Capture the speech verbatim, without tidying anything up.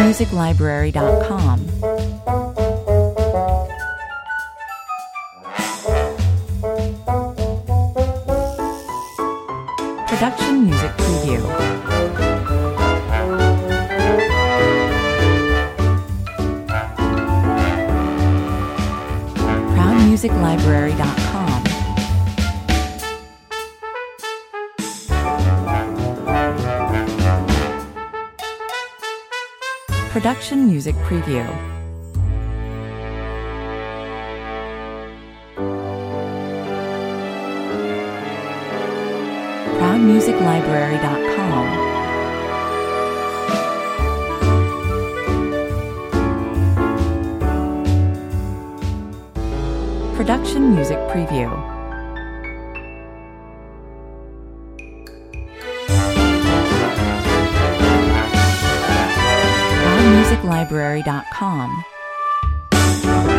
music library dot com. Production Music Preview. proud music library dot com. Production Music Preview. proud music library dot com. Production Music Preview. proud music library dot com.